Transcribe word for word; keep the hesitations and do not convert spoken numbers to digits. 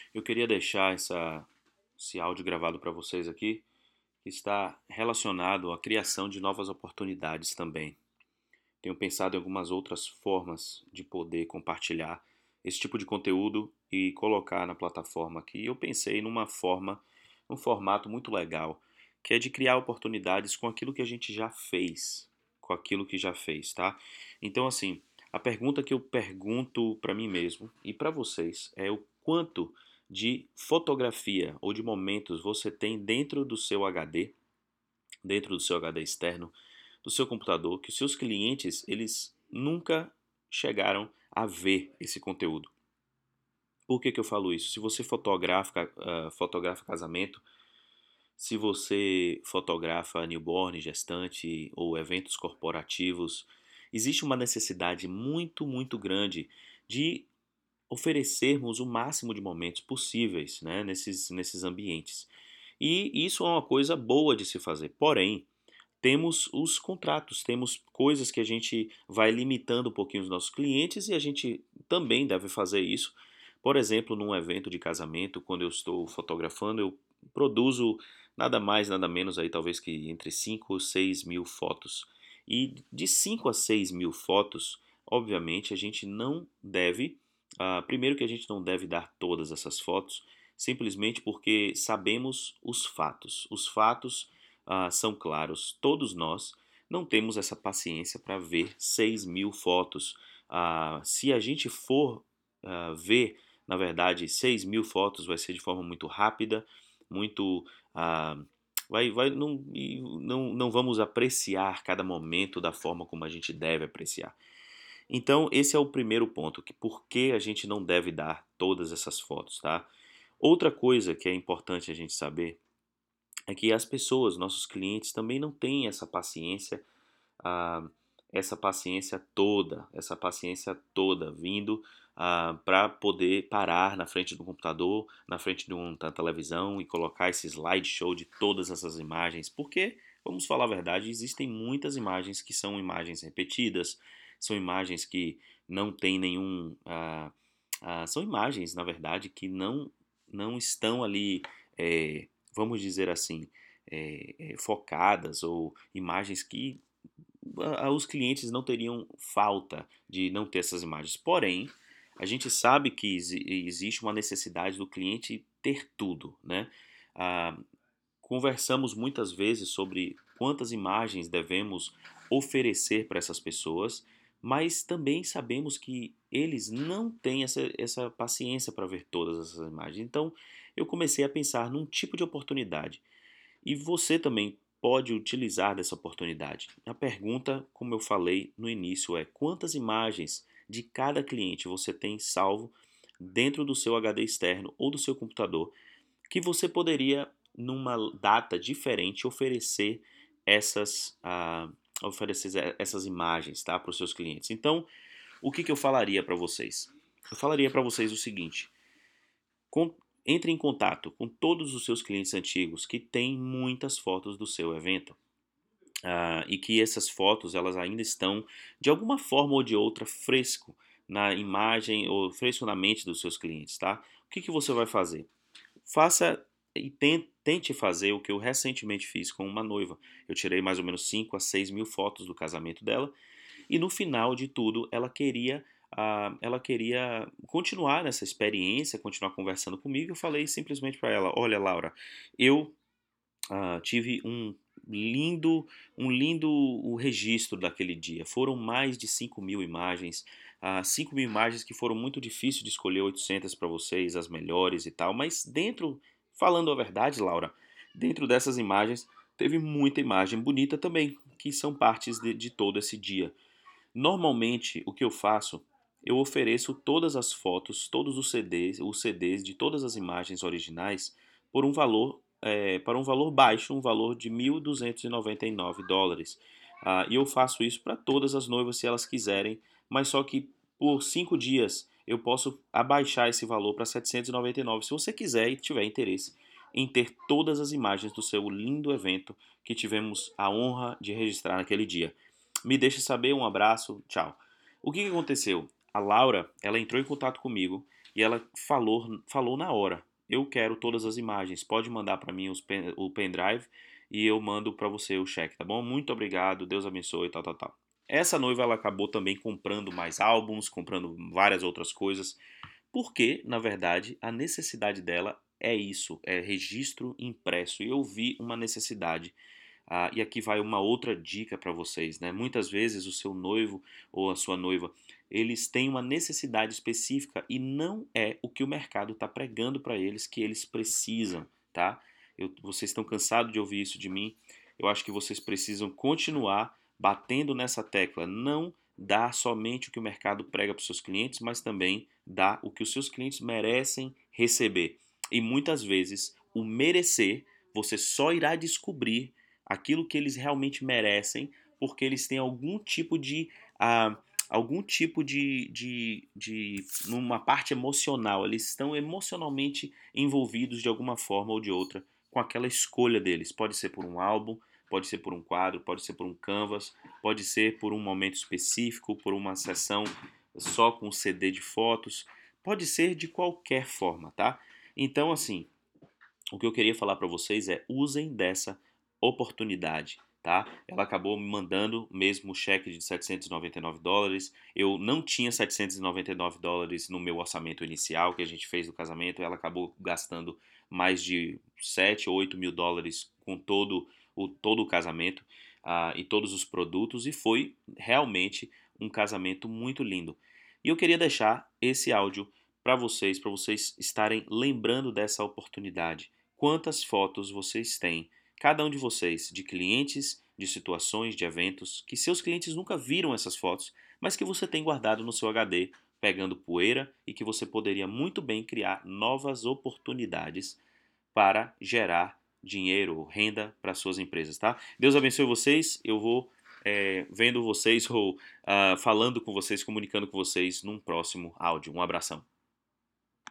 Eu queria deixar essa, esse áudio gravado para vocês aqui, que está relacionado à criação de novas oportunidades também. Tenho pensado em algumas outras formas de poder compartilhar esse tipo de conteúdo e colocar na plataforma aqui. Eu pensei numa forma, num formato muito legal, que é de criar oportunidades com aquilo que a gente já fez, com aquilo que já fez, tá? Então, assim, a pergunta que eu pergunto para mim mesmo e para vocês é o quanto de fotografia ou de momentos você tem dentro do seu H D, dentro do seu H D externo, do seu computador, que os seus clientes, eles nunca chegaram a ver esse conteúdo. Por que que eu falo isso? Se você fotografa, ah, fotografa casamento, se você fotografa newborn, gestante ou eventos corporativos, existe uma necessidade muito, muito grande de oferecermos o máximo de momentos possíveis, né, nesses, nesses ambientes. E isso é uma coisa boa de se fazer. Porém, temos os contratos, temos coisas que a gente vai limitando um pouquinho os nossos clientes e a gente também deve fazer isso. Por exemplo, num evento de casamento, quando eu estou fotografando, eu produzo nada mais, nada menos aí, talvez que entre cinco ou seis mil fotos. E de cinco a seis mil fotos, obviamente, a gente não deve, ah, primeiro que a gente não deve dar todas essas fotos, simplesmente porque sabemos os fatos. Os fatos ah, são claros. Todos nós não temos essa paciência para ver seis mil fotos. Ah, se a gente for ah, ver, na verdade, seis mil fotos vai ser de forma muito rápida, muito. ah, vai, vai, não, e não, não vamos apreciar cada momento da forma como a gente deve apreciar. Então, esse é o primeiro ponto, que por que a gente não deve dar todas essas fotos, tá? Outra coisa que é importante a gente saber é que as pessoas, nossos clientes, também não têm essa paciência, ah, essa paciência toda, essa paciência toda vindo ah, para poder parar na frente do computador, na frente de uma televisão e colocar esse slideshow de todas essas imagens, porque, vamos falar a verdade, existem muitas imagens que são imagens repetidas, são imagens que não têm nenhum. Ah, ah, são imagens, na verdade, que não, não estão ali. eh, vamos dizer assim, é, é, focadas ou imagens que ah, os clientes não teriam falta de não ter essas imagens. Porém, a gente sabe que exi- existe uma necessidade do cliente ter tudo, né? Ah, conversamos muitas vezes sobre quantas imagens devemos oferecer para essas pessoas, mas também sabemos que eles não têm essa, essa paciência para ver todas essas imagens. Então, eu comecei a pensar num tipo de oportunidade e você também pode utilizar dessa oportunidade. A pergunta, como eu falei no início, é quantas imagens de cada cliente você tem salvo dentro do seu H D externo ou do seu computador que você poderia, numa data diferente, oferecer essas, ah, oferecer essas imagens, tá, para os seus clientes. Então, o que, que eu falaria para vocês? Eu falaria para vocês o seguinte: com- entre em contato com todos os seus clientes antigos que têm muitas fotos do seu evento. Ah, e que essas fotos elas ainda estão de alguma forma ou de outra fresco na imagem ou fresco na mente dos seus clientes, tá? O que que você vai fazer? Faça e ten- tente fazer o que eu recentemente fiz com uma noiva. Eu tirei mais ou menos cinco a seis mil fotos do casamento dela e no final de tudo, ela queria, ah, ela queria continuar nessa experiência, continuar conversando comigo. Eu falei simplesmente para ela: Olha, Laura, eu ah, tive um lindo, um lindo o registro daquele dia. Foram mais de cinco mil imagens, ah, cinco mil imagens que foram muito difícil de escolher oitocentas para vocês, as melhores e tal. Mas dentro, falando a verdade, Laura, dentro dessas imagens teve muita imagem bonita também, que são partes de, de todo esse dia. Normalmente, o que eu faço, eu ofereço todas as fotos, todos os C Ds, os C Ds de todas as imagens originais por um valor, eh, para um valor baixo, um valor de mil duzentos e noventa e nove dólares. Ah, e eu faço isso para todas as noivas se elas quiserem, mas só que por cinco dias eu posso abaixar esse valor para setecentos e noventa e nove se você quiser e tiver interesse em ter todas as imagens do seu lindo evento que tivemos a honra de registrar naquele dia. Me deixe saber, um abraço, tchau. O que que aconteceu? A Laura, ela entrou em contato comigo e ela falou, falou na hora: eu quero todas as imagens, pode mandar para mim os pen, o pendrive e eu mando para você o cheque, tá bom? Muito obrigado, Deus abençoe, tal, tal, tal. Essa noiva ela acabou também comprando mais álbuns, comprando várias outras coisas, porque, na verdade, a necessidade dela é isso, é registro impresso. E eu vi uma necessidade. Ah, e aqui vai uma outra dica para vocês, né? Muitas vezes o seu noivo ou a sua noiva, eles têm uma necessidade específica e não é o que o mercado está pregando para eles que eles precisam, tá? Eu, vocês estão cansados de ouvir isso de mim. Eu acho que vocês precisam continuar batendo nessa tecla. Não dá somente o que o mercado prega para os seus clientes, mas também dá o que os seus clientes merecem receber. E muitas vezes o merecer você só irá descobrir aquilo que eles realmente merecem, porque eles têm algum tipo de uh, algum tipo de, de, de numa parte emocional, eles estão emocionalmente envolvidos de alguma forma ou de outra com aquela escolha deles. Pode ser por um álbum, pode ser por um quadro, pode ser por um canvas, pode ser por um momento específico, por uma sessão só com C D de fotos, pode ser de qualquer forma, tá? Então, assim, o que eu queria falar para vocês é: usem dessa oportunidade, tá? Ela acabou me mandando mesmo o cheque de setecentos e noventa e nove dólares. Eu não tinha setecentos e noventa e nove dólares no meu orçamento inicial que a gente fez do casamento. Ela acabou gastando mais de sete ou oito mil dólares com todo o, todo o casamento uh, e todos os produtos, e foi realmente um casamento muito lindo. E eu queria deixar esse áudio para vocês, para vocês estarem lembrando dessa oportunidade. Quantas fotos vocês têm, cada um de vocês, de clientes, de situações, de eventos, que seus clientes nunca viram essas fotos, mas que você tem guardado no seu H D, pegando poeira, e que você poderia muito bem criar novas oportunidades para gerar dinheiro, renda para suas empresas, tá? Deus abençoe vocês. Eu vou é, vendo vocês ou uh, falando com vocês, comunicando com vocês num próximo áudio. Um abração.